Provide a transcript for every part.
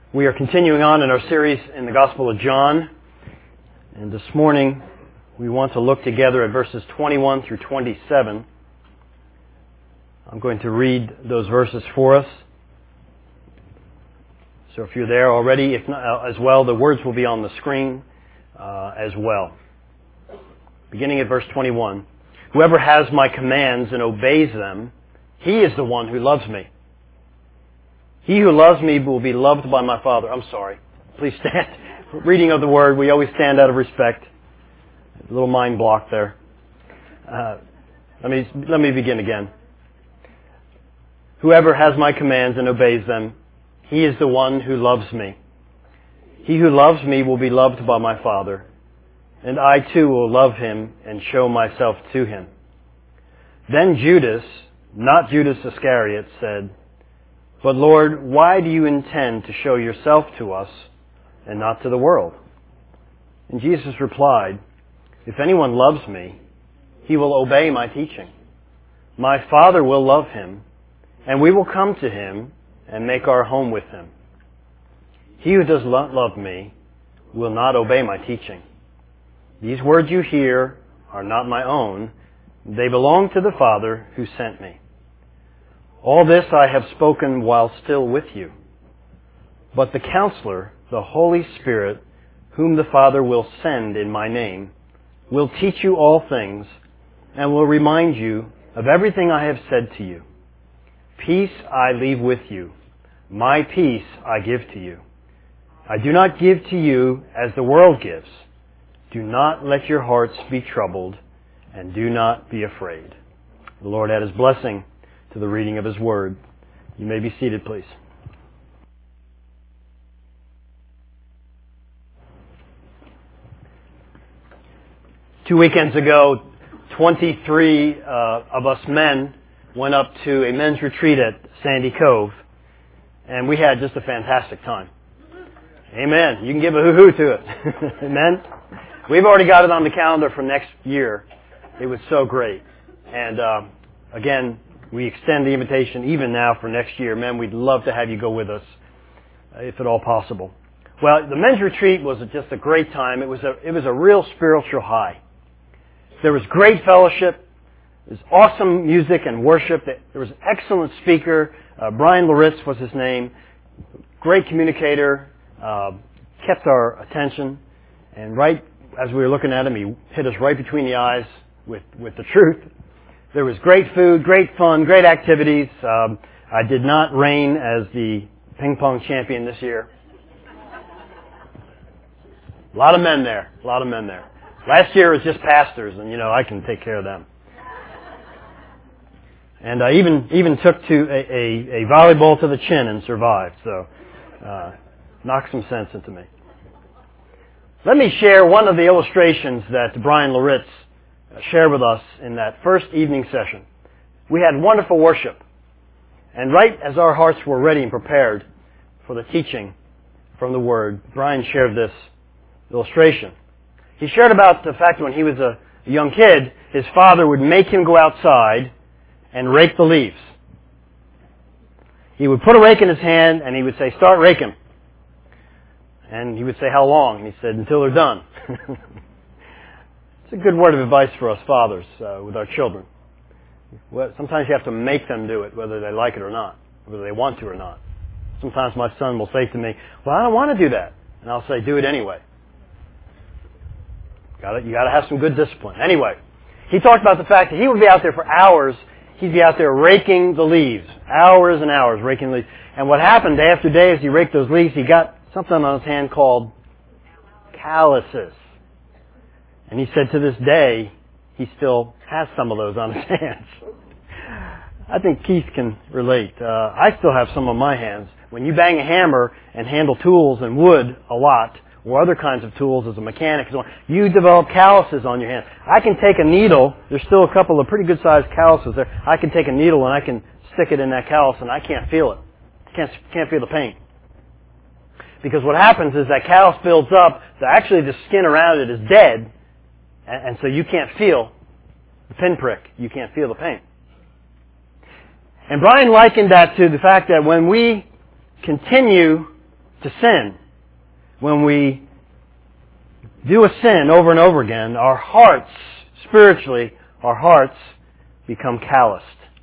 We are continuing on in our series in the Gospel of John, and this morning we want to look together at verses 21 through 27. I'm going to read those verses for us. So if you're there already, if not as well, the words will be on the screen as well. Beginning at verse 21. Whoever has my commands and obeys them, he is the one who loves me. He who loves me will be loved by my Father. I'm sorry. Please stand. Reading of the Word, we always stand out of respect. A little mind block there. Let me begin again. Whoever has my commands and obeys them, he is the one who loves me. He who loves me will be loved by my Father, and I too will love him and show myself to him. Then Judas, not Judas Iscariot, said, "But Lord, why do you intend to show yourself to us and not to the world?" And Jesus replied, "If anyone loves me, he will obey my teaching. My Father will love him, and we will come to him and make our home with him. He who does not love me will not obey my teaching. These words you hear are not my own. They belong to the Father who sent me. All this I have spoken while still with you. But the Counselor, the Holy Spirit, whom the Father will send in my name, will teach you all things and will remind you of everything I have said to you. Peace I leave with you. My peace I give to you. I do not give to you as the world gives. Do not let your hearts be troubled, and do not be afraid." The Lord add His blessing to the reading of His Word. You may be seated, please. Two weekends ago, 23 of us men went up to a men's retreat at Sandy Cove, and we had just a fantastic time. Amen. You can give a hoo-hoo to it. Amen. We've already got it on the calendar for next year. It was so great. And again, we extend the invitation even now for next year. Men, we'd love to have you go with us, if at all possible. Well, the men's retreat was just a great time. It was a real spiritual high. There was great fellowship. There was awesome music and worship. There was an excellent speaker. Brian Loritz was his name. Great communicator. Kept our attention. And right as we were looking at him, he hit us right between the eyes with the truth. There was great food, great fun, great activities. I did not reign as the ping pong champion this year. A lot of men there. Last year it was just pastors, and I can take care of them. And I even took to a volleyball to the chin and survived. So knocked some sense into me. Let me share one of the illustrations that Brian Loritz shared with us in that first evening session. We had wonderful worship. And right as our hearts were ready and prepared for the teaching from the Word, Brian shared this illustration. He shared about the fact that when he was a young kid, his father would make him go outside and rake the leaves. He would put a rake in his hand and he would say, "Start raking." And he would say, "How long?" And he said, "Until they're done." It's a good word of advice for us fathers with our children. Well, sometimes you have to make them do it, whether they like it or not, whether they want to or not. Sometimes my son will say to me, "Well, I don't want to do that." And I'll say, "Do it anyway." You got to have some good discipline. Anyway, he talked about the fact that he would be out there for hours. He'd be out there raking the leaves, hours and hours raking leaves. And what happened day after day as he raked those leaves, he got something on his hand called calluses. And he said to this day, he still has some of those on his hands. I think Keith can relate. I still have some on my hands. When you bang a hammer and handle tools and wood a lot, or other kinds of tools as a mechanic, you develop calluses on your hands. I can take a needle. There's still a couple of pretty good-sized calluses there. I can take a needle and I can stick it in that callus and I can't feel it. Can't feel the pain. Because what happens is that callus builds up, so actually the skin around it is dead, and so you can't feel the pinprick. You can't feel the pain. And Brian likened that to the fact that when we continue to sin, when we do a sin over and over again, our hearts, spiritually, our hearts become calloused.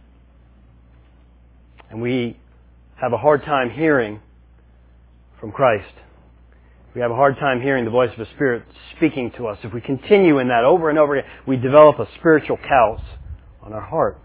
And we have a hard time hearing from Christ. We have a hard time hearing the voice of the Spirit speaking to us. If we continue in that over and over again, we develop a spiritual callous on our heart.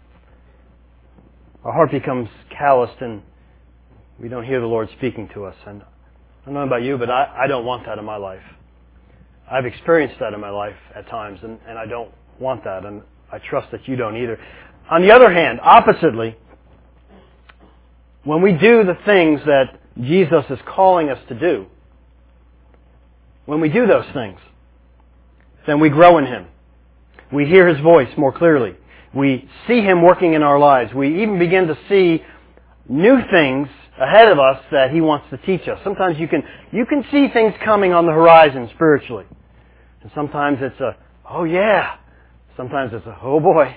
Our heart becomes calloused and we don't hear the Lord speaking to us. And I don't know about you, but I don't want that in my life. I've experienced that in my life at times, and I don't want that, and I trust that you don't either. On the other hand, oppositely, when we do the things that Jesus is calling us to do, when we do those things, then we grow in Him. We hear His voice more clearly. We see Him working in our lives. We even begin to see new things ahead of us that He wants to teach us. Sometimes you can see things coming on the horizon spiritually. And sometimes it's a, oh yeah. Sometimes it's a, oh boy.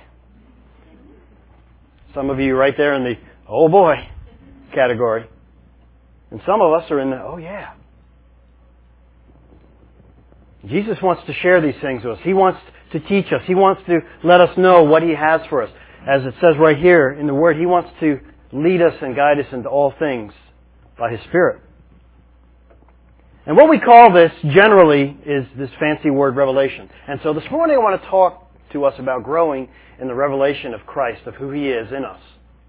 Some of you right there in the, oh boy category. And some of us are in the, oh yeah. Jesus wants to share these things with us. He wants to teach us. He wants to let us know what He has for us. As it says right here in the Word, He wants to lead us and guide us into all things by His Spirit. And what we call this generally is this fancy word revelation. And so this morning I want to talk to us about growing in the revelation of Christ, of who He is in us.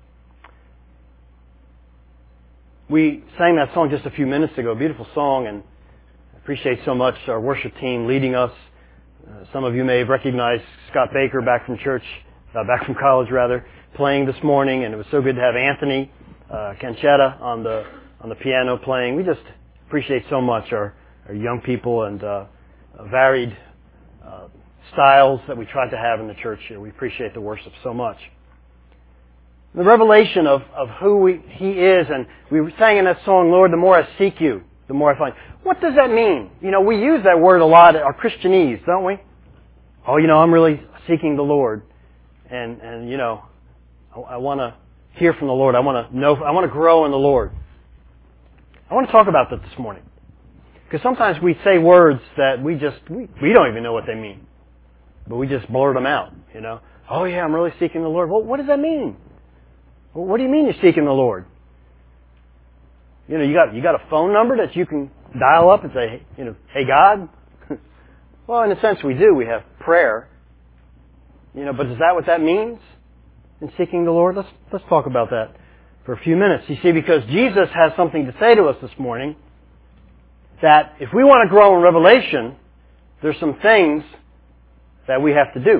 We sang that song just a few minutes ago, a beautiful song, and I appreciate so much our worship team leading us. Some of you may have recognized Scott Baker back from college rather, playing this morning, and it was so good to have Anthony Canchetta on the piano playing. We just appreciate so much our young people and varied styles that we try to have in the church here. We appreciate the worship so much. The revelation of who He is, and we sang in that song, Lord, the more I seek You, the more I find. What does that mean? You know, we use that word a lot, our Christianese, don't we? Oh, you know, I'm really seeking the Lord. And you know, I want to hear from the Lord. I want to grow in the Lord. I want to talk about that this morning. Because sometimes we say words that we don't even know what they mean. But we just blurt them out, you know. Oh yeah, I'm really seeking the Lord. Well, what does that mean? Well, what do you mean you're seeking the Lord? You know, you got a phone number that you can dial up and say, you know, hey God? Well, in a sense we do. We have prayer. You know, but is that what that means in seeking the Lord? Let's talk about that for a few minutes. You see, because Jesus has something to say to us this morning, that if we want to grow in revelation, there's some things that we have to do.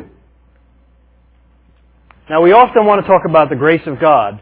Now, we often want to talk about the grace of God,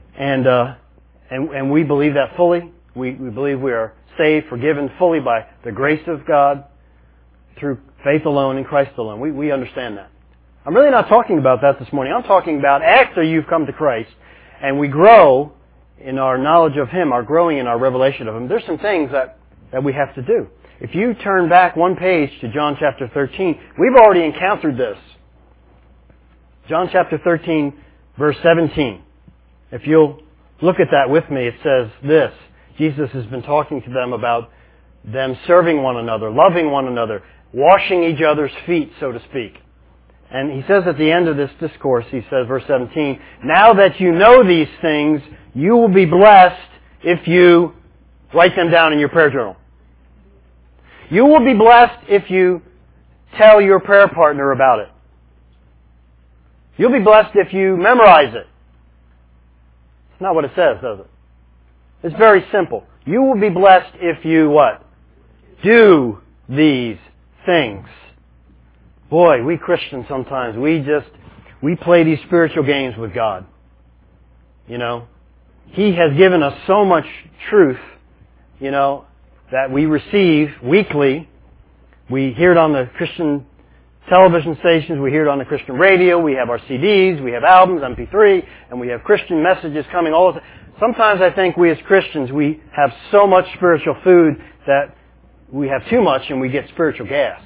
and we believe that fully. We believe we are saved, forgiven fully by the grace of God through faith alone in Christ alone. We understand that. I'm really not talking about that this morning. I'm talking about after you've come to Christ and we grow in our knowledge of Him, our growing in our revelation of Him. There's some things that we have to do. If you turn back one page to John chapter 13, we've already encountered this. John chapter 13, verse 17. If you'll look at that with me, it says this. Jesus has been talking to them about them serving one another, loving one another, washing each other's feet, so to speak. And He says at the end of this discourse, He says, verse 17, now that you know these things, you will be blessed if you write them down in your prayer journal. You will be blessed if you tell your prayer partner about it. You'll be blessed if you memorize it. It's not what it says, does it? It's very simple. You will be blessed if you what? Do these things. Boy, we Christians sometimes, we play these spiritual games with God. You know, He has given us so much truth, you know, that we receive weekly. We hear it on the Christian television stations, we hear it on the Christian radio, we have our CDs, we have albums, MP3, and we have Christian messages coming all the time. Sometimes I think we as Christians, we have so much spiritual food that we have too much and we get spiritual gas.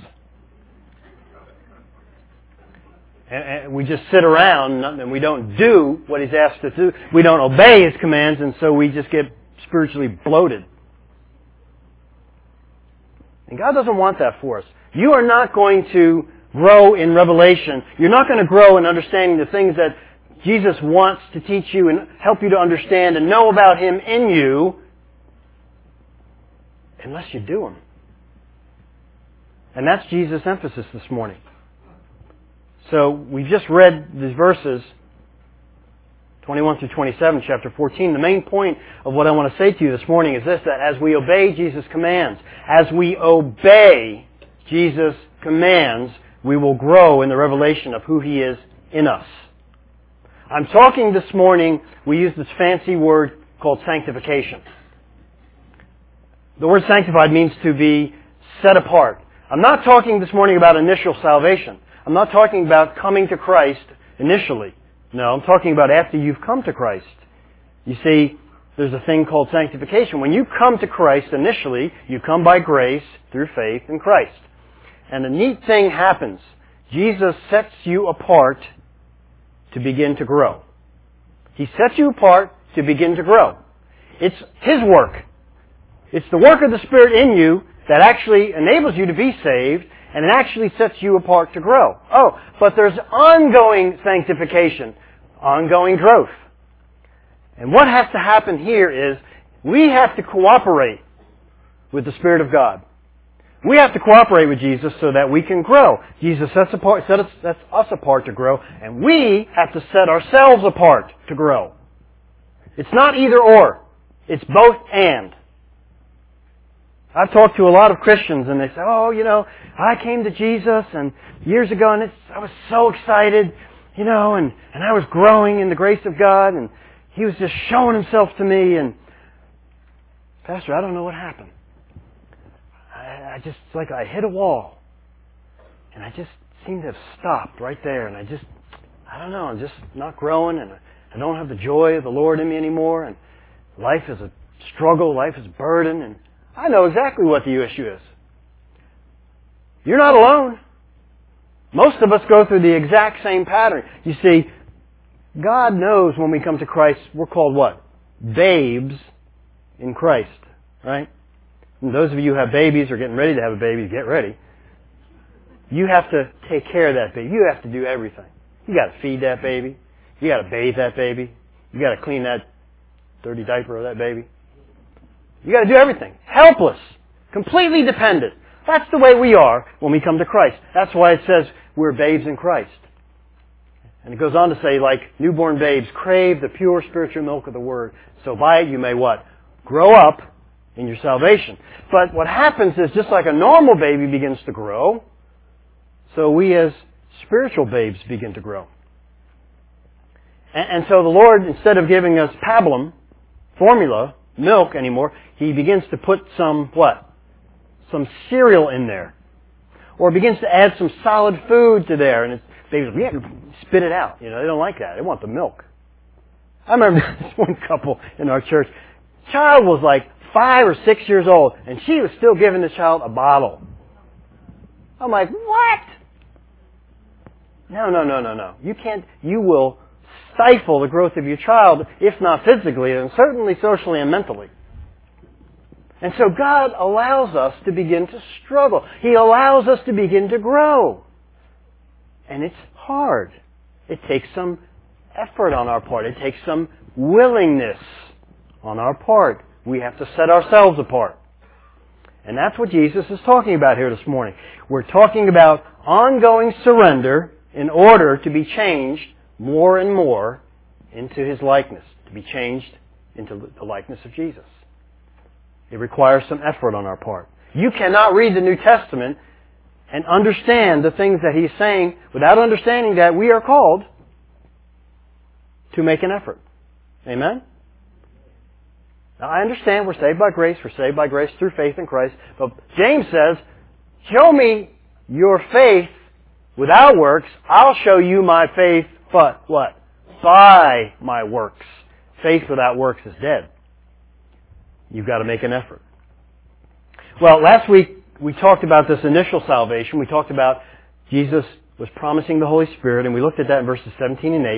And we just sit around and we don't do what He's asked us to do. We don't obey His commands, and so we just get spiritually bloated. And God doesn't want that for us. You are not going to grow in revelation. You're not going to grow in understanding the things that Jesus wants to teach you and help you to understand and know about Him in you unless you do them. And that's Jesus' emphasis this morning. So we've just read these verses, 21 through 27, chapter 14. The main point of what I want to say to you this morning is this, that as we obey Jesus' commands, we will grow in the revelation of who He is in us. I'm talking this morning, we use this fancy word called sanctification. The word sanctified means to be set apart. I'm not talking this morning about initial salvation. I'm not talking about coming to Christ initially. No, I'm talking about after you've come to Christ. You see, there's a thing called sanctification. When you come to Christ initially, you come by grace through faith in Christ. And a neat thing happens. Jesus sets you apart to begin to grow. He sets you apart to begin to grow. It's His work. It's the work of the Spirit in you that actually enables you to be saved, and it actually sets you apart to grow. Oh, but there's ongoing sanctification, ongoing growth. And what has to happen here is we have to cooperate with the Spirit of God. We have to cooperate with Jesus so that we can grow. Jesus sets us apart to grow, and we have to set ourselves apart to grow. It's not either or. It's both and. I've talked to a lot of Christians and they say, oh, I came to Jesus and years ago and I was so excited, and I was growing in the grace of God and He was just showing Himself to me and, Pastor, I don't know what happened. It's like I hit a wall and I just seem to have stopped right there and I don't know, I'm just not growing and I don't have the joy of the Lord in me anymore and life is a struggle, life is a burden, and I know exactly what the issue is. You're not alone. Most of us go through the exact same pattern. You see, God knows when we come to Christ, we're called what? Babes in Christ, right? And those of you who have babies or getting ready to have a baby, get ready. You have to take care of that baby. You have to do everything. You got to feed that baby. You got to bathe that baby. You got to clean that dirty diaper of that baby. You got to do everything. Helpless. Completely dependent. That's the way we are when we come to Christ. That's why it says we're babes in Christ. And it goes on to say, like newborn babes, crave the pure spiritual milk of the Word. So by it you may what? Grow up in your salvation. But what happens is just like a normal baby begins to grow, so we as spiritual babes begin to grow. And so the Lord, instead of giving us pablum, formula, milk anymore, He begins to put some, what? Some cereal in there. Or begins to add some solid food to there. And babies, we have to spit it out. They don't like that. They want the milk. I remember this one couple in our church. Child was like 5 or 6 years old, and she was still giving the child a bottle. I'm like, what? No. You will stifle the growth of your child, if not physically, then certainly socially and mentally. And so God allows us to begin to struggle. He allows us to begin to grow. And it's hard. It takes some effort on our part. It takes some willingness on our part. We have to set ourselves apart. And that's what Jesus is talking about here this morning. We're talking about ongoing surrender in order to be changed more and more into His likeness, to be changed into the likeness of Jesus. It requires some effort on our part. You cannot read the New Testament and understand the things that He's saying without understanding that we are called to make an effort. Amen? Now I understand we're saved by grace through faith in Christ, but James says, show me your faith without works, I'll show you my faith, but what? By my works. Faith without works is dead. You've got to make an effort. Well, last week we talked about this initial salvation. We talked about Jesus was promising the Holy Spirit, and we looked at that in verses 17 and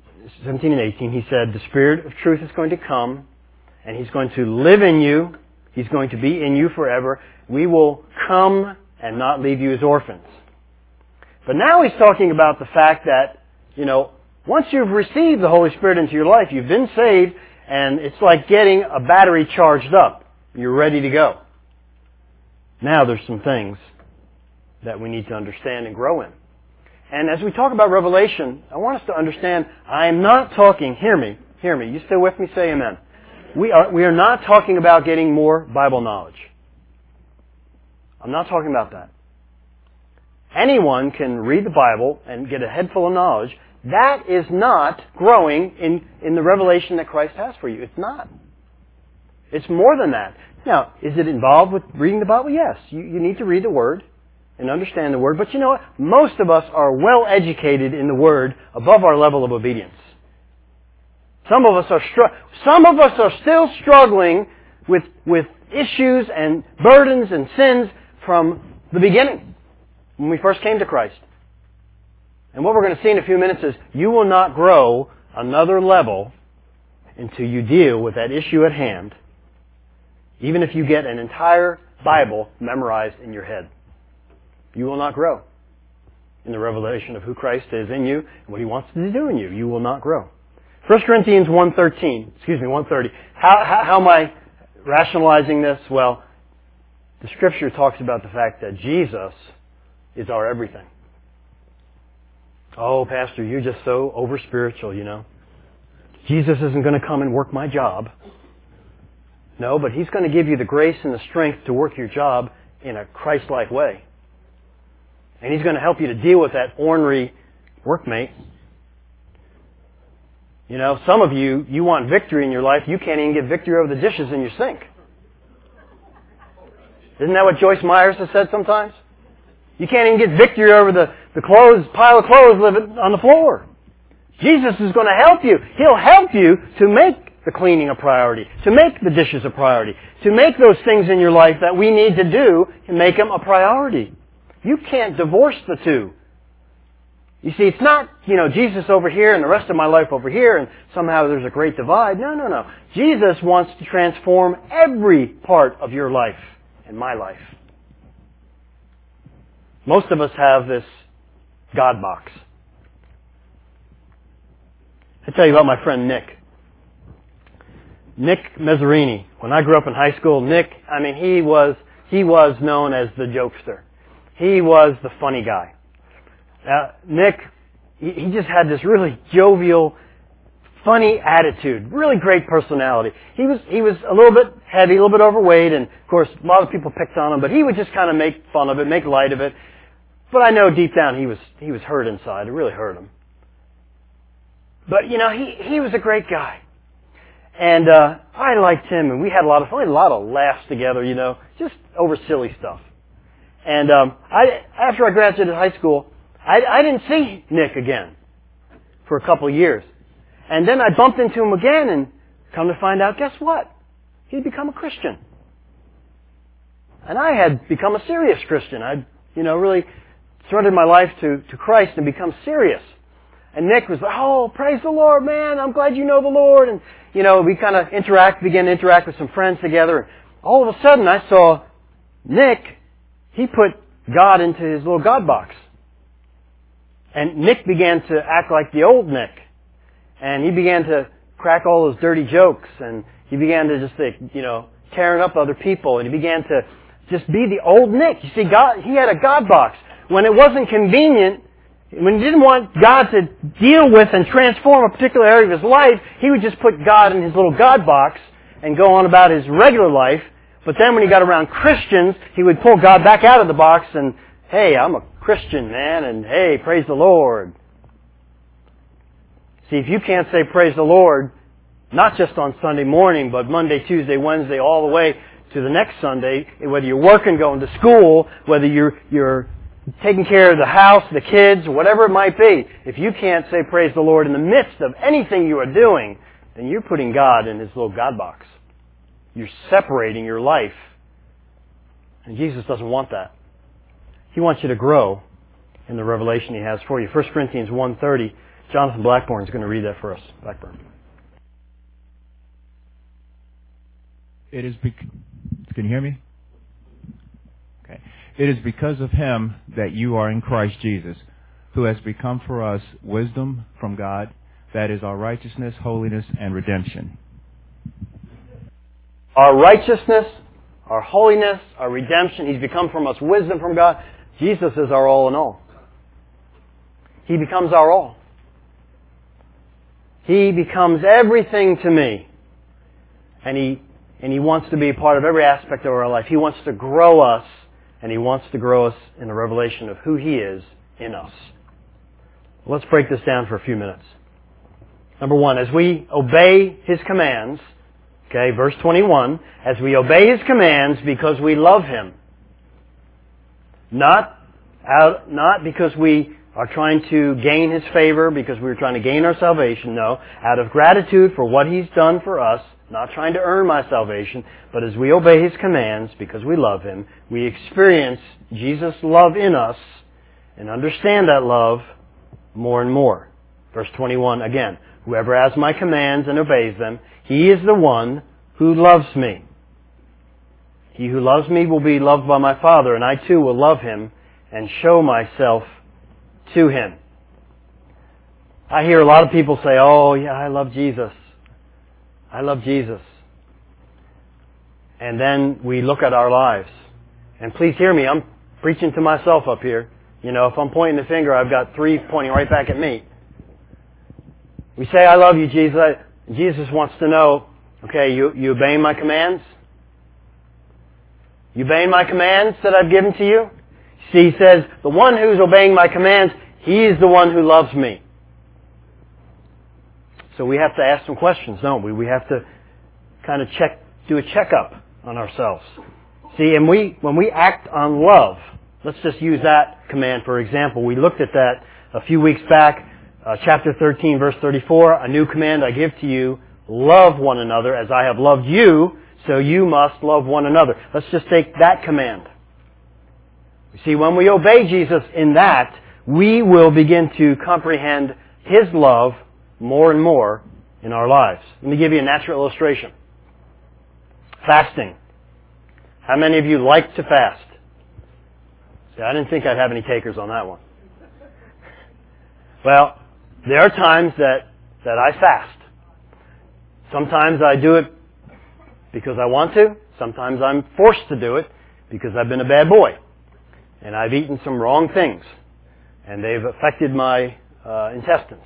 18. He said, the Spirit of truth is going to come, and He's going to live in you, He's going to be in you forever. We will come and not leave you as orphans. But now he's talking about the fact that, once you've received the Holy Spirit into your life, you've been saved, and it's like getting a battery charged up. You're ready to go. Now there's some things that we need to understand and grow in. And as we talk about Revelation, I want us to understand, I am not talking, hear me, you still with me? Say amen. We are not talking about getting more Bible knowledge. I'm not talking about that. Anyone can read the Bible and get a head full of knowledge. That is not growing in the revelation that Christ has for you. It's not. It's more than that. Now, is it involved with reading the Bible? Yes. You need to read the Word and understand the Word. But you know what? Most of us are well educated in the Word above our level of obedience. Some of us are still struggling with issues and burdens and sins from the beginning, when we first came to Christ. And what we're going to see in a few minutes is you will not grow another level until you deal with that issue at hand, even if you get an entire Bible memorized in your head. You will not grow in the revelation of who Christ is in you and what He wants to do in you. You will not grow. 1 Corinthians 1:30. How am I rationalizing this? Well, the Scripture talks about the fact that Jesus is our everything. Oh, Pastor, you're just so over-spiritual, Jesus isn't going to come and work my job. No, but He's going to give you the grace and the strength to work your job in a Christ-like way. And He's going to help you to deal with that ornery workmate. Some of you want victory in your life. You can't even get victory over the dishes in your sink. Isn't that what Joyce Myers has said sometimes? You can't even get victory over the pile of clothes living on the floor. Jesus is going to help you. He'll help you to make the cleaning a priority, to make the dishes a priority, to make those things in your life that we need to do and make them a priority. You can't divorce the two. You see, it's not, Jesus over here and the rest of my life over here and somehow there's a great divide. No. Jesus wants to transform every part of your life and my life. Most of us have this God box. I tell you about my friend Nick. Nick Mezzarini. When I grew up in high school, Nick, he was known as the jokester. He was the funny guy. Nick, he just had this really jovial, funny attitude, really great personality. He was a little bit heavy, a little bit overweight, and of course a lot of people picked on him, but he would just kind of make fun of it, make light of it. But I know deep down he was hurt inside. It really hurt him. But he was a great guy. And I liked him, and we had a lot of laughs together, just over silly stuff. And after I graduated high school, I didn't see Nick again for a couple of years. And then I bumped into him again, and come to find out, guess what? He'd become a Christian. And I had become a serious Christian. I'd, really surrendered my life to Christ and become serious. And Nick was like, oh, praise the Lord, man. I'm glad you know the Lord. And, we kind of began to interact with some friends together. And all of a sudden, I saw Nick, he put God into his little God box. And Nick began to act like the old Nick. And he began to crack all those dirty jokes. And he began to just, tearing up other people. And he began to just be the old Nick. You see, he had a God box. When it wasn't convenient, when he didn't want God to deal with and transform a particular area of his life, he would just put God in his little God box and go on about his regular life. But then when he got around Christians, he would pull God back out of the box and, hey, I'm a Christian, man, and hey, praise the Lord. See, if you can't say praise the Lord, not just on Sunday morning, but Monday, Tuesday, Wednesday, all the way to the next Sunday, whether you're working, going to school, whether you're taking care of the house, the kids, whatever it might be, if you can't say praise the Lord in the midst of anything you are doing, then you're putting God in His little God box. You're separating your life. And Jesus doesn't want that. He wants you to grow in the revelation He has for you. 1 Corinthians 1:30. Jonathan Blackburn is going to read that for us. Blackburn. Can you hear me? Okay. It is because of Him that you are in Christ Jesus, who has become for us wisdom from God, that is our righteousness, holiness, and redemption. Our righteousness, our holiness, our redemption. He's become from us wisdom from God. Jesus is our all in all. He becomes our all. He becomes everything to me. And He wants to be a part of every aspect of our life. He wants to grow us, and He wants to grow us in the revelation of who He is in us. Let's break this down for a few minutes. Number one, as we obey His commands, okay, verse 21, as we obey His commands because we love Him, not because we are trying to gain His favor, because we're trying to gain our salvation, no, out of gratitude for what He's done for us, not trying to earn my salvation, but as we obey His commands because we love Him, we experience Jesus' love in us and understand that love more and more. Verse 21 again, whoever has my commands and obeys them, he is the one who loves me. He who loves me will be loved by my Father, and I too will love him and show myself to him. I hear a lot of people say, oh yeah, I love Jesus. I love Jesus. And then we look at our lives. And please hear me, I'm preaching to myself up here. You know, if I'm pointing the finger, I've got three pointing right back at me. We say, I love you, Jesus. Jesus wants to know, okay, you obeying my commands? You obeying my commands that I've given to you? See, He says, the one who's obeying my commands, he is the one who loves me. So we have to ask some questions, don't we? We have to kind of do a checkup on ourselves. See, and when we act on love, let's just use that command for example. We looked at that a few weeks back, chapter 13, verse 34. A new command I give to you, love one another as I have loved you, so you must love one another. Let's just take that command. You see, when we obey Jesus in that, we will begin to comprehend His love more and more in our lives. Let me give you a natural illustration. Fasting. How many of you like to fast? See, I didn't think I'd have any takers on that one. Well, there are times that I fast. Sometimes I do it because I want to. Sometimes I'm forced to do it because I've been a bad boy. And I've eaten some wrong things. And they've affected my intestines.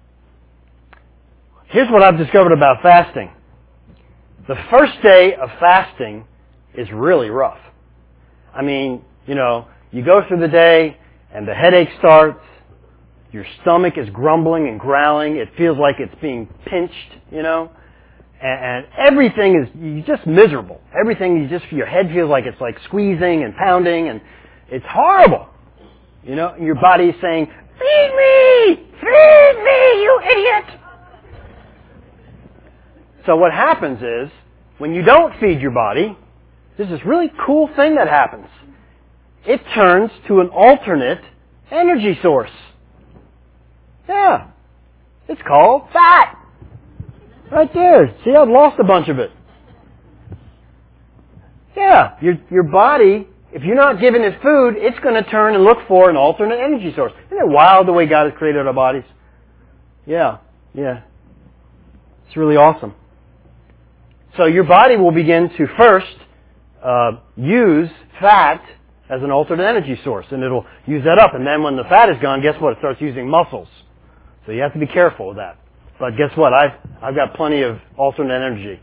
Here's what I've discovered about fasting. The first day of fasting is really rough. I mean, you know, you go through the day and the headache starts. Your stomach is grumbling and growling. It feels like it's being pinched, you know. And everything is, you're just miserable. Everything, your head feels like it's like squeezing and pounding, and it's horrible. You know, your body is saying, feed me, you idiot. So what happens is, when you don't feed your body, there's this really cool thing that happens. It turns to an alternate energy source. Yeah. It's called fat. Right there. See, I've lost a bunch of it. Yeah. Your body, if you're not giving it food, it's going to turn and look for an alternate energy source. Isn't it wild the way God has created our bodies? Yeah. It's really awesome. So your body will begin to first use fat as an alternate energy source, and it'll use that up. And then when the fat is gone, guess what? It starts using muscles. So you have to be careful with that. But guess what? I've got plenty of alternate energy.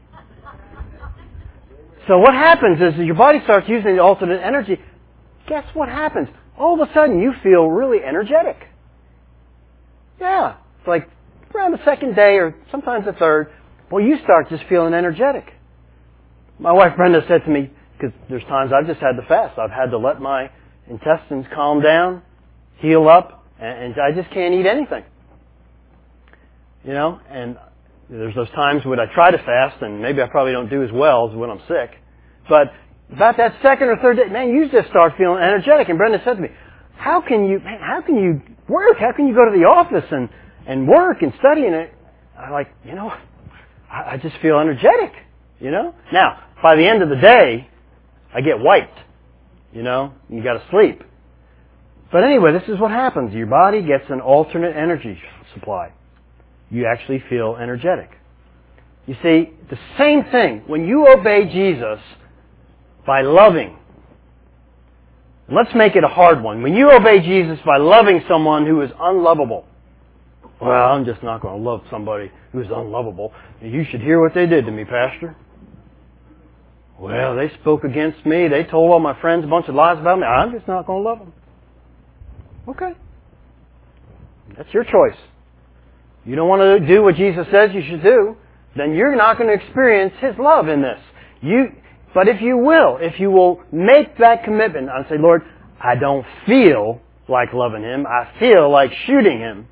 So what happens is your body starts using the alternate energy. Guess what happens? All of a sudden you feel really energetic. Yeah. It's like around the second day or sometimes the third, well, you start just feeling energetic. My wife Brenda said to me, because there's times I've just had to fast. I've had to let my intestines calm down, heal up, and I just can't eat anything. You know, and there's those times when I try to fast, and maybe I probably don't do as well as when I'm sick. But about that second or third day, man, you just start feeling energetic. And Brenda said to me, how can you work? How can you go to the office and work and study? And I'm like, you know, I just feel energetic, you know. Now, by the end of the day, I get wiped. You got to sleep. But anyway, this is what happens. Your body gets an alternate energy supply. You actually feel energetic. You see, the same thing. When you obey Jesus by loving, let's make it a hard one. When you obey Jesus by loving someone who is unlovable, well, I'm just not going to love somebody who's unlovable. You should hear what they did to me, Pastor. Well, they spoke against me. They told all my friends a bunch of lies about me. I'm just not going to love them. Okay. That's your choice. You don't want to do what Jesus says you should do, then you're not going to experience His love in this. But if you will make that commitment and say, Lord, I don't feel like loving Him. I feel like shooting Him.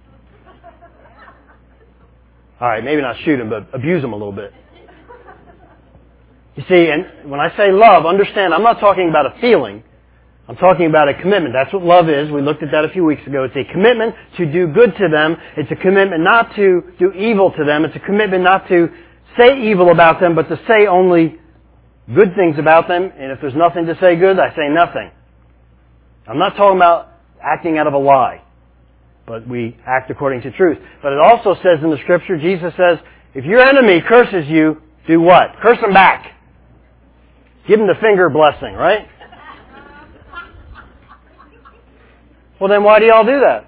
All right, maybe not shoot Him, but abuse Him a little bit. You see, and when I say love, understand, I'm not talking about a feeling. I'm talking about a commitment. That's what love is. We looked at that a few weeks ago. It's a commitment to do good to them. It's a commitment not to do evil to them. It's a commitment not to say evil about them, but to say only good things about them. And if there's nothing to say good, I say nothing. I'm not talking about acting out of a lie, but we act according to truth. But it also says in the Scripture, Jesus says, if your enemy curses you, do what? Curse him back. Give him the finger blessing, right? Well, then why do y'all do that?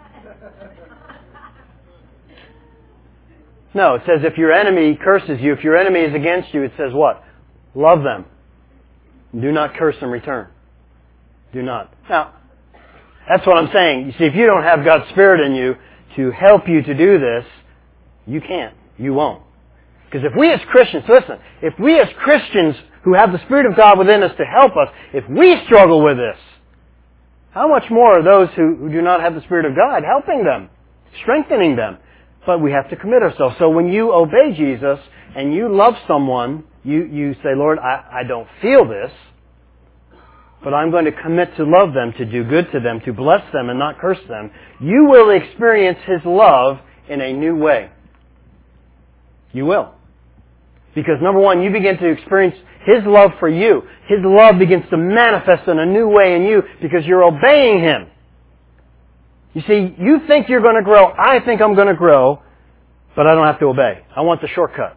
No, it says if your enemy curses you, if your enemy is against you, it says what? Love them. Do not curse in return. Do not. Now, that's what I'm saying. You see, if you don't have God's Spirit in you to help you to do this, you can't. You won't. Because if we as Christians, listen, if we as Christians who have the Spirit of God within us to help us, if we struggle with this, how much more are those who do not have the Spirit of God helping them, strengthening them? But we have to commit ourselves. So when you obey Jesus and you love someone, you say, Lord, I don't feel this, but I'm going to commit to love them, to do good to them, to bless them and not curse them. You will experience His love in a new way. You will. Because number one, you begin to experience His love for you. His love begins to manifest in a new way in you because you're obeying Him. You see, you think you're going to grow. I think I'm going to grow, but I don't have to obey. I want the shortcut.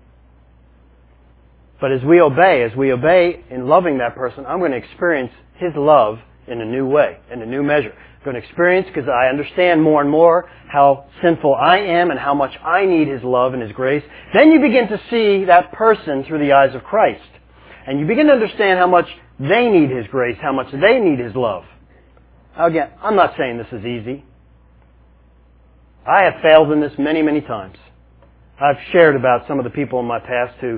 But as we obey in loving that person, I'm going to experience His love in a new way, in a new measure. I'm going to experience because I understand more and more how sinful I am and how much I need His love and His grace. Then you begin to see that person through the eyes of Christ. And you begin to understand how much they need His grace, how much they need His love. Now again, I'm not saying this is easy. I have failed in this many, many times. I've shared about some of the people in my past who,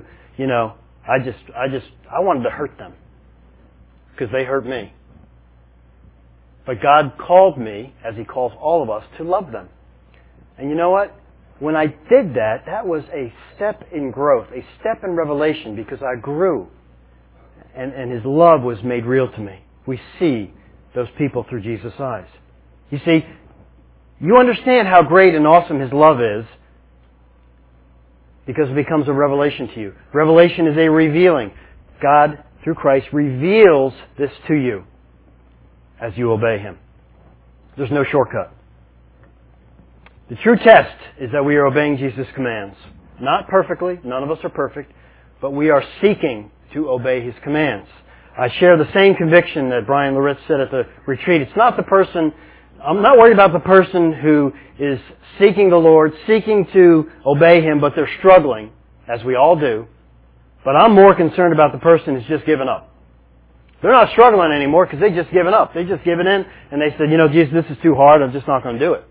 I wanted to hurt them because they hurt me. But God called me, as He calls all of us, to love them. And you know what? When I did that, that was a step in growth, a step in revelation, because I grew. And His love was made real to me. We see those people through Jesus' eyes. You see, you understand how great and awesome His love is because it becomes a revelation to you. Revelation is a revealing. God, through Christ, reveals this to you as you obey Him. There's no shortcut. The true test is that we are obeying Jesus' commands. Not perfectly, none of us are perfect, but we are seeking to obey His commands. I share the same conviction that Brian Loritz said at the retreat. It's not the person, I'm not worried about the person who is seeking the Lord, seeking to obey Him, but they're struggling, as we all do. But I'm more concerned about the person who's just given up. They're not struggling anymore because they've just given up. They've just given in and they said, Jesus, this is too hard. I'm just not going to do it.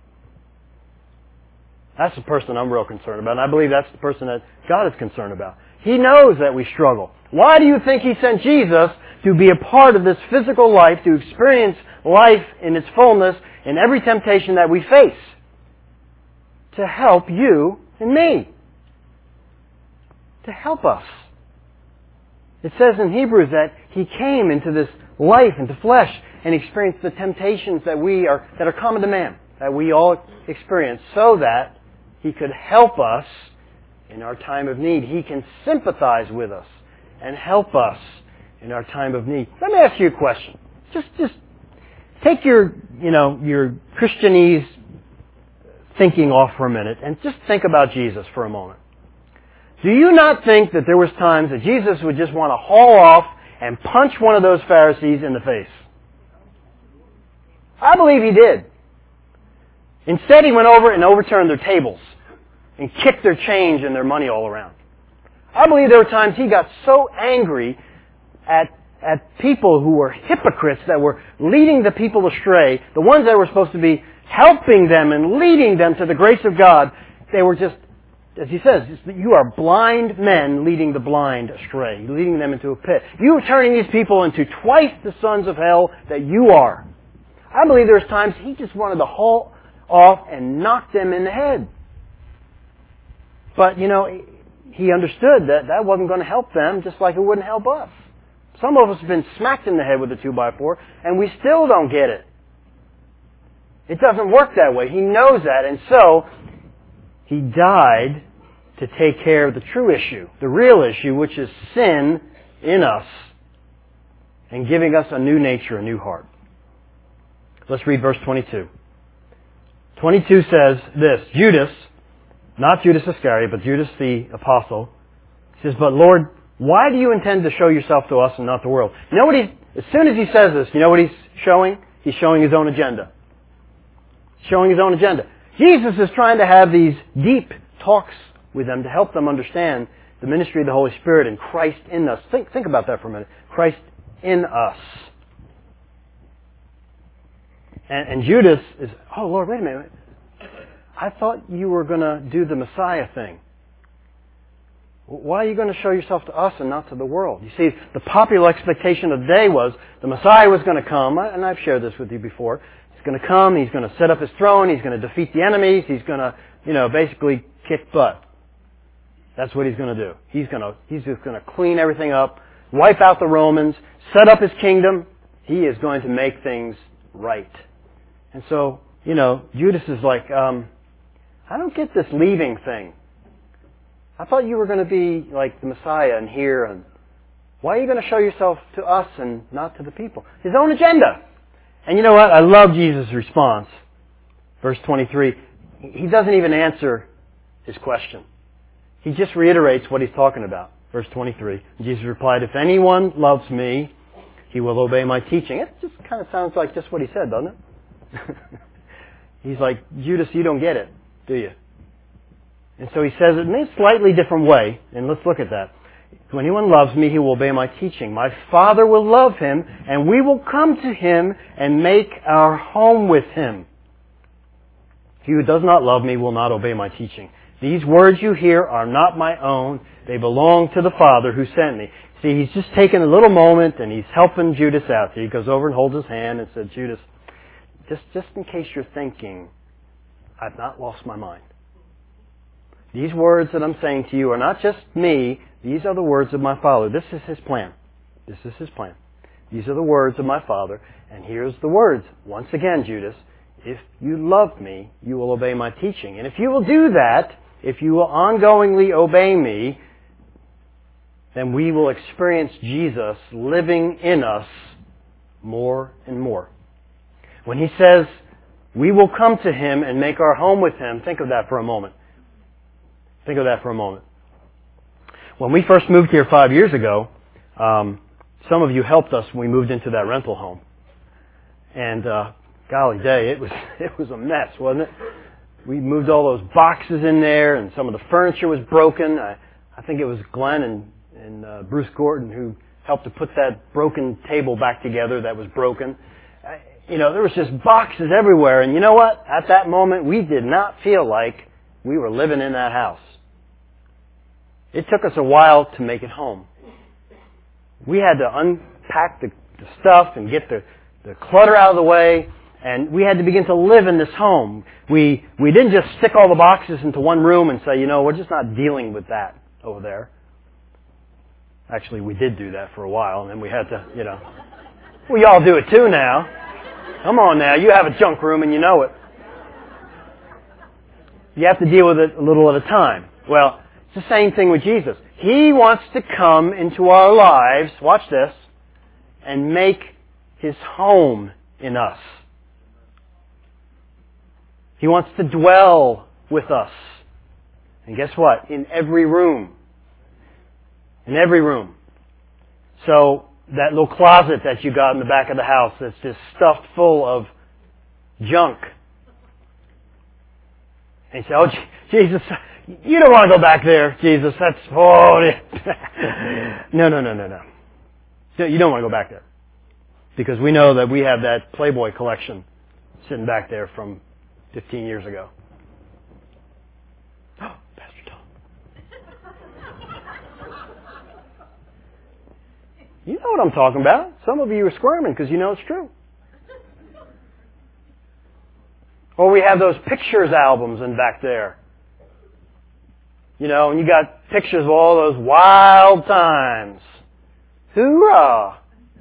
That's the person I'm real concerned about. And I believe that's the person that God is concerned about. He knows that we struggle. Why do you think He sent Jesus to be a part of this physical life, to experience life in its fullness in every temptation that we face? To help you and me. To help us. It says in Hebrews that He came into this life, into flesh, and experienced the temptations that are common to man, that we all experience, so that He could help us in our time of need. He can sympathize with us and help us in our time of need. Let me ask you a question. Just take your Christianese thinking off for a minute and just think about Jesus for a moment. Do you not think that there was times that Jesus would just want to haul off and punch one of those Pharisees in the face? I believe he did. Instead, he went over and overturned their tables and kicked their change and their money all around. I believe there were times he got so angry at people who were hypocrites that were leading the people astray, the ones that were supposed to be helping them and leading them to the grace of God. They were just, as he says, you are blind men leading the blind astray, leading them into a pit. You are turning these people into twice the sons of hell that you are. I believe there's times he just wanted to haul off and knock them in the head. But, he understood that that wasn't going to help them, just like it wouldn't help us. Some of us have been smacked in the head with a 2x4, and we still don't get it. It doesn't work that way. He knows that, and so he died to take care of the true issue, the real issue, which is sin in us, and giving us a new nature, a new heart. Let's read verse 22. 22 says this, Judas, not Judas Iscariot, but Judas the apostle, says, but Lord, why do you intend to show yourself to us and not the world? You know what as soon as he says this, you know what he's showing? He's showing his own agenda. Showing his own agenda. Jesus is trying to have these deep talks with them to help them understand the ministry of the Holy Spirit and Christ in us. Think about that for a minute. Christ in us. And Judas is, oh Lord, wait a minute. I thought you were going to do the Messiah thing. Why are you going to show yourself to us and not to the world? You see, the popular expectation of the day was the Messiah was going to come, and I've shared this with you before. He's going to come, he's going to set up his throne, he's going to defeat the enemies, he's going to, basically kick butt. That's what he's going to do. He's just going to clean everything up, wipe out the Romans, set up his kingdom. He is going to make things right. And so, Judas is like, I don't get this leaving thing. I thought you were going to be like the Messiah and here, and why are you going to show yourself to us and not to the people? His own agenda. And you know what? I love Jesus' response. Verse 23, he doesn't even answer his question. He just reiterates what he's talking about. Verse 23, Jesus replied, if anyone loves me, he will obey my teaching. It just kind of sounds like just what he said, doesn't it? He's like, Judas, you don't get it, do you? And so he says it in a slightly different way, and let's look at that. If anyone loves me, he will obey my teaching. My Father will love him, and we will come to him and make our home with him. He who does not love me will not obey my teaching. These words you hear are not my own. They belong to the Father who sent me. See, he's just taking a little moment, and he's helping Judas out. He goes over and holds his hand and says, Judas, just in case you're thinking, I've not lost my mind. These words that I'm saying to you are not just me. These are the words of my Father. This is His plan. This is His plan. These are the words of my Father. And here's the words. Once again, Judas, if you love me, you will obey my teaching. And if you will do that, if you will ongoingly obey me, then we will experience Jesus living in us more and more. When He says, we will come to Him and make our home with Him, think of that for a moment. Think of that for a moment. When we first moved here 5 years ago, some of you helped us when we moved into that rental home. And golly day, it was a mess, wasn't it? We moved all those boxes in there, and some of the furniture was broken. I think it was Glenn and Bruce Gordon who helped to put that broken table back together that was broken. There was just boxes everywhere. And you know what? At that moment, we did not feel like we were living in that house. It took us a while to make it home. We had to unpack the stuff and get the clutter out of the way, and we had to begin to live in this home. We didn't just stick all the boxes into one room and say, we're just not dealing with that over there. Actually, we did do that for a while, and then we had to, we all do it too now. Come on now, you have a junk room and you know it. You have to deal with it a little at a time. Well, it's the same thing with Jesus. He wants to come into our lives, watch this, and make His home in us. He wants to dwell with us. And guess what? In every room. In every room. So, that little closet that you got in the back of the house that's just stuffed full of junk. And you say, oh, Jesus, you don't want to go back there, Jesus. That's, oh, no. You don't want to go back there. Because we know that we have that Playboy collection sitting back there from 15 years ago. Oh, Pastor Tom. You know what I'm talking about. Some of you are squirming because you know it's true. Or we have those pictures albums in back there. You know, and you got pictures of all those wild times. Hoorah!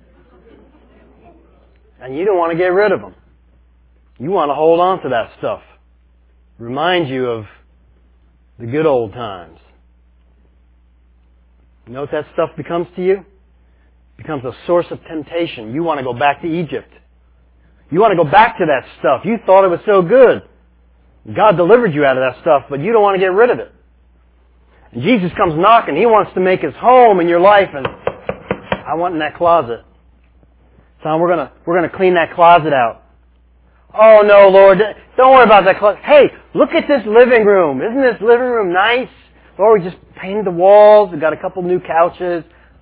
And you don't want to get rid of them. You want to hold on to that stuff. Remind you of the good old times. You know what that stuff becomes to you? It becomes a source of temptation. You want to go back to Egypt. You want to go back to that stuff. You thought it was so good. God delivered you out of that stuff, but you don't want to get rid of it. And Jesus comes knocking. He wants to make His home in your life, and I want in that closet. Son, we're gonna clean that closet out. Oh no, Lord, don't worry about that closet. Hey, look at this living room. Isn't this living room nice? Lord, we just painted the walls. We got a couple new couches.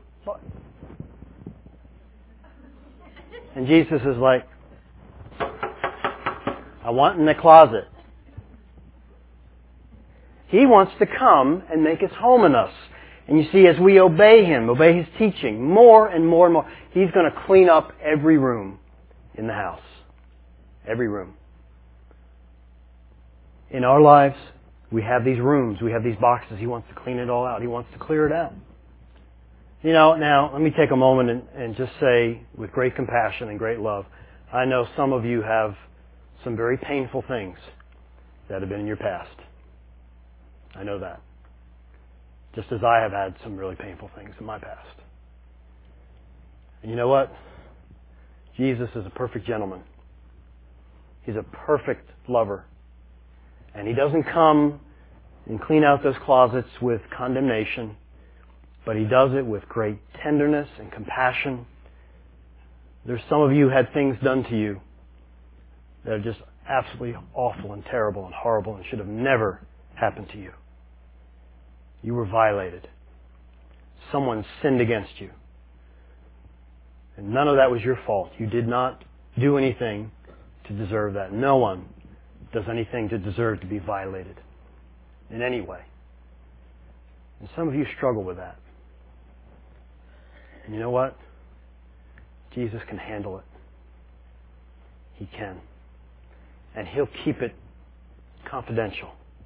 And Jesus is like, I want in the closet. He wants to come and make His home in us. And you see, as we obey Him, obey His teaching, more and more and more, He's going to clean up every room in the house. Every room. In our lives, we have these rooms, we have these boxes. He wants to clean it all out. He wants to clear it out. You know, now, let me take a moment and just say, with great compassion and great love, I know some of you have some very painful things that have been in your past. I know that. Just as I have had some really painful things in my past. And you know what? Jesus is a perfect gentleman. He's a perfect lover. And He doesn't come and clean out those closets with condemnation, but He does it with great tenderness and compassion. There's some of you who had things done to you that are just absolutely awful and terrible and horrible and should have never happened to you. You were violated. Someone sinned against you. And none of that was your fault. You did not do anything to deserve that. No one does anything to deserve to be violated in any way. And some of you struggle with that. And you know what? Jesus can handle it. He can. And He'll keep it confidential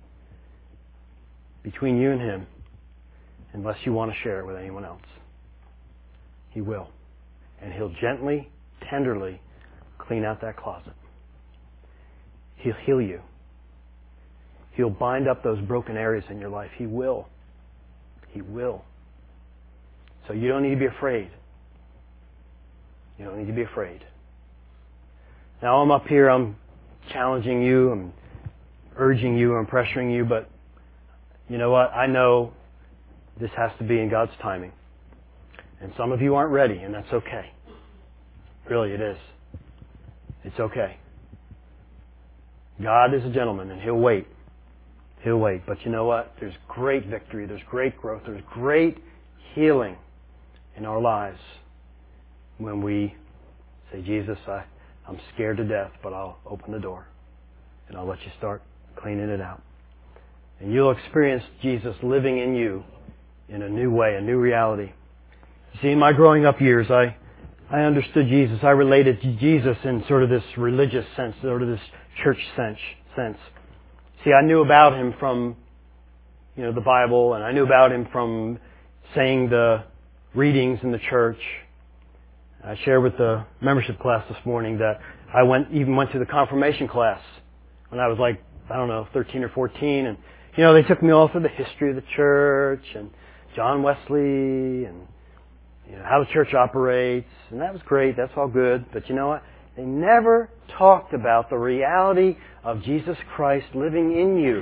between you and Him unless you want to share it with anyone else. He will. And He'll gently, tenderly clean out that closet. He'll heal you. He'll bind up those broken areas in your life. He will. He will. So you don't need to be afraid. You don't need to be afraid. Now I'm up here, I'm challenging you, I'm urging you, I'm pressuring you, but you know what? I know this has to be in God's timing. And some of you aren't ready, and that's okay. Really, it is. It's okay. God is a gentleman, and He'll wait. He'll wait. But you know what? There's great victory. There's great growth. There's great healing in our lives when we say, Jesus, I'm scared to death, but I'll open the door, and I'll let you start cleaning it out. And you'll experience Jesus living in you in a new way, a new reality. You see, in my growing up years, I understood Jesus. I related to Jesus in sort of this religious sense, sort of this church sense. See, I knew about Him from, the Bible, and I knew about Him from saying the readings in the church. I shared with the membership class this morning that I even went to the confirmation class when I was 13 or 14, and they took me all through the history of the church and John Wesley and how the church operates, and that was great, that's all good, but you know what? They never talked about the reality of Jesus Christ living in you.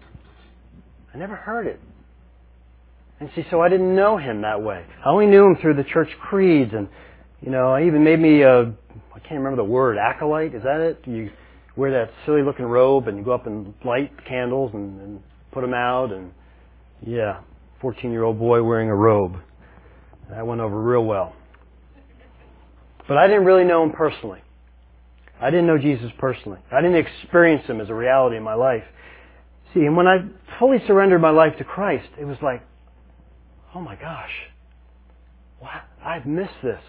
I never heard it. And see, so I didn't know Him that way. I only knew Him through the church creeds, and I even made me I can't remember the word, acolyte, is that it? You wear that silly looking robe and you go up and light candles and put them out, and 14-year-old boy wearing a robe. That went over real well. But I didn't really know Him personally. I didn't know Jesus personally. I didn't experience Him as a reality in my life. See, and when I fully surrendered my life to Christ, it was like, oh my gosh, wow, I've missed this.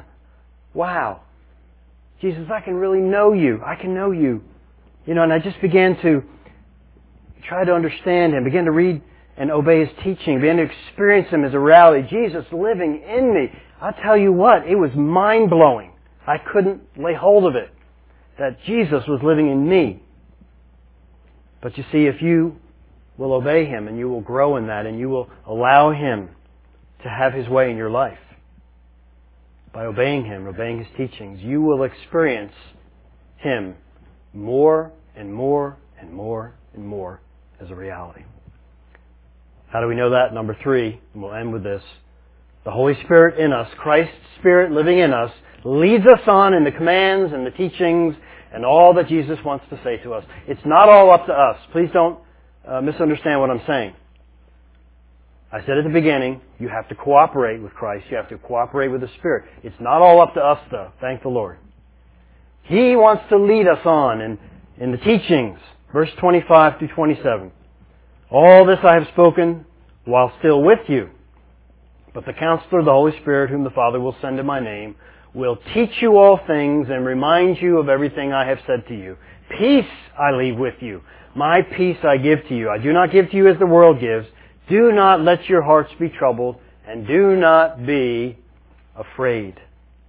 Wow. Jesus, I can really know You. I can know You. And I just began to try to understand Him, began to read and obey His teaching, began to experience Him as a reality. Jesus living in me. I'll tell you what, it was mind-blowing. I couldn't lay hold of it, that Jesus was living in me. But you see, if you will obey Him and you will grow in that and you will allow Him to have His way in your life, by obeying Him, obeying His teachings, you will experience Him more and more and more and more as a reality. How do we know that? Number 3, and we'll end with this. The Holy Spirit in us, Christ's Spirit living in us, leads us on in the commands and the teachings and all that Jesus wants to say to us. It's not all up to us. Please don't misunderstand what I'm saying. I said at the beginning, you have to cooperate with Christ. You have to cooperate with the Spirit. It's not all up to us, though. Thank the Lord. He wants to lead us on in the teachings. Verse 25 through 27. All this I have spoken while still with you. But the Counselor, the Holy Spirit, whom the Father will send in my name, will teach you all things and remind you of everything I have said to you. Peace I leave with you. My peace I give to you. I do not give to you as the world gives. Do not let your hearts be troubled, and do not be afraid.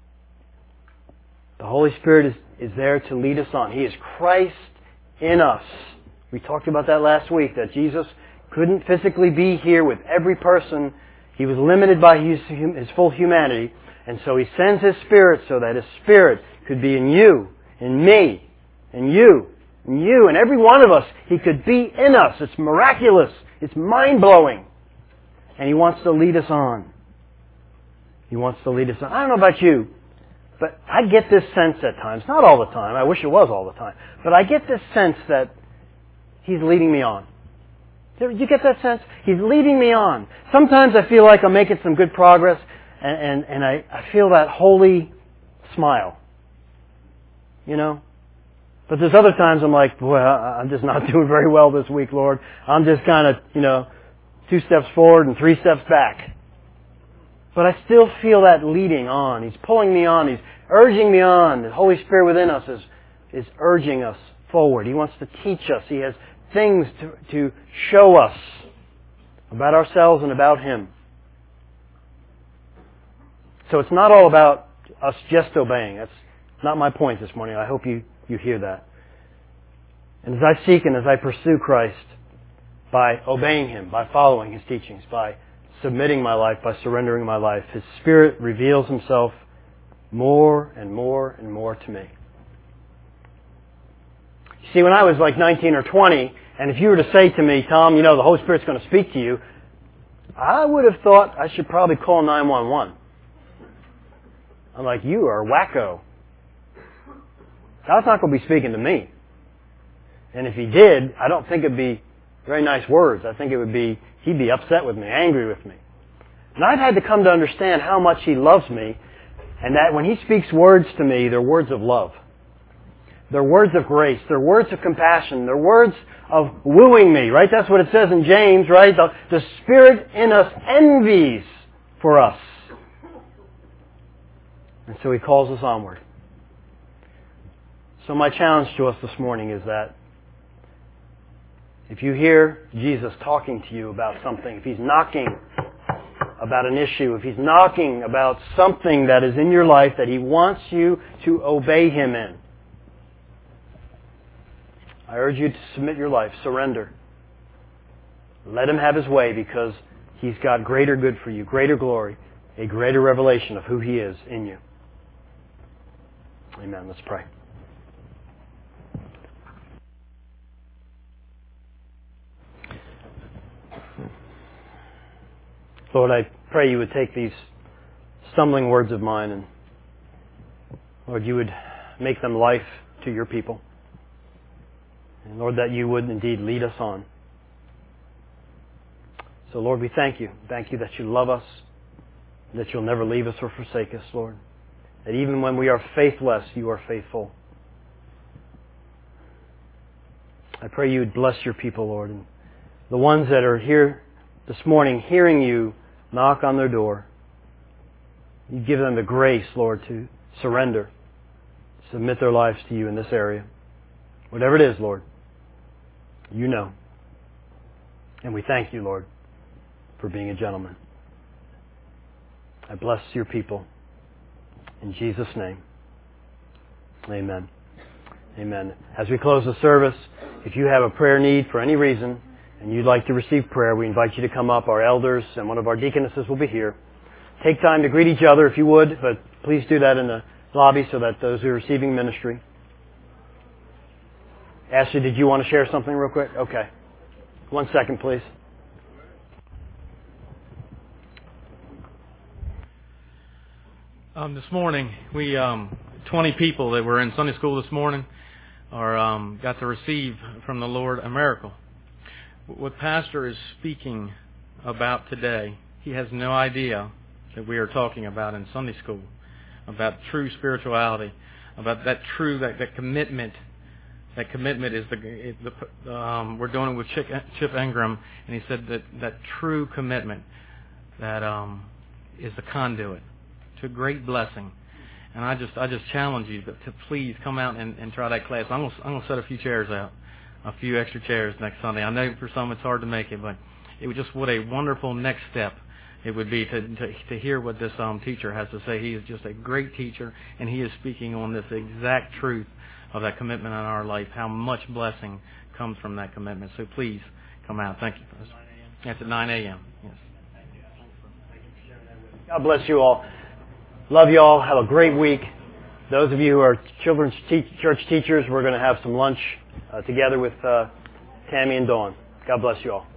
The Holy Spirit is there to lead us on. He is Christ in us. We talked about that last week, that Jesus couldn't physically be here with every person. He was limited by his full humanity, and so He sends His Spirit so that His Spirit could be in you, in me, in you, and every one of us. He could be in us. It's miraculous. It's mind-blowing. And He wants to lead us on. He wants to lead us on. I don't know about you, but I get this sense at times, not all the time, I wish it was all the time, but I get this sense that He's leading me on. Do you get that sense? He's leading me on. Sometimes I feel like I'm making some good progress, and I feel that holy smile. But there's other times I'm like, boy, I'm just not doing very well this week, Lord. I'm just kind of, 2 steps forward and 3 steps back. But I still feel that leading on. He's pulling me on. He's urging me on. The Holy Spirit within us is urging us forward. He wants to teach us. He has things to show us about ourselves and about Him. So it's not all about us just obeying. That's not my point this morning. I hope you hear that. And as I seek and as I pursue Christ, by obeying Him, by following His teachings, by submitting my life, by surrendering my life, His Spirit reveals Himself more and more and more to me. See, when I was like 19 or 20, and if you were to say to me, Tom, the Holy Spirit's going to speak to you, I would have thought I should probably call 911. I'm like, you are wacko. God's not going to be speaking to me. And if He did, I don't think it'd be very nice words. I think He'd be upset with me, angry with me. And I've had to come to understand how much He loves me, and that when He speaks words to me, they're words of love. They're words of grace. They're words of compassion. They're words of wooing me, right? That's what it says in James, right? The Spirit in us envies for us. And so He calls us onward. So my challenge to us this morning is that if you hear Jesus talking to you about something, if He's knocking about an issue, if He's knocking about something that is in your life that He wants you to obey Him in, I urge you to submit your life, surrender. Let Him have His way, because He's got greater good for you, greater glory a greater revelation of who He is in you. Amen. Let's pray. Lord, I pray You would take these stumbling words of mine and, Lord, You would make them life to Your people. And Lord, that You would indeed lead us on. So Lord, we thank You. Thank You that You love us, that You'll never leave us or forsake us, Lord. That even when we are faithless, You are faithful. I pray You would bless Your people, Lord. And the ones that are here this morning hearing You knock on their door, You give them the grace, Lord, to surrender, submit their lives to You in this area. Whatever it is, Lord, You know. And we thank You, Lord, for being a gentleman. I bless Your people. In Jesus' name, amen. Amen. As we close the service, if you have a prayer need for any reason and you'd like to receive prayer, we invite you to come up. Our elders and one of our deaconesses will be here. Take time to greet each other if you would, but please do that in the lobby so that those who are receiving ministry. Ashley, did you want to share something real quick? Okay. 1 second, please. This morning, we 20 people that were in Sunday school this morning got to receive from the Lord a miracle. What Pastor is speaking about today, he has no idea that we are talking about in Sunday school, about true spirituality, about that commitment. That commitment is we're doing it with Chip Ingram, and he said that true commitment that is the conduit to great blessing. And I just challenge you to please come out and try that class. I'm gonna set a few chairs out, a few extra chairs next Sunday. I know for some it's hard to make it, but it was just what a wonderful next step it would be to hear what this teacher has to say. He is just a great teacher, and he is speaking on this exact truth of that commitment in our life, how much blessing comes from that commitment. So please come out. Thank you. That's at 9 a.m. Yes. God bless you all. Love you all. Have a great week. Those of you who are children's church teachers, we're going to have some lunch together with Tammy and Dawn. God bless you all.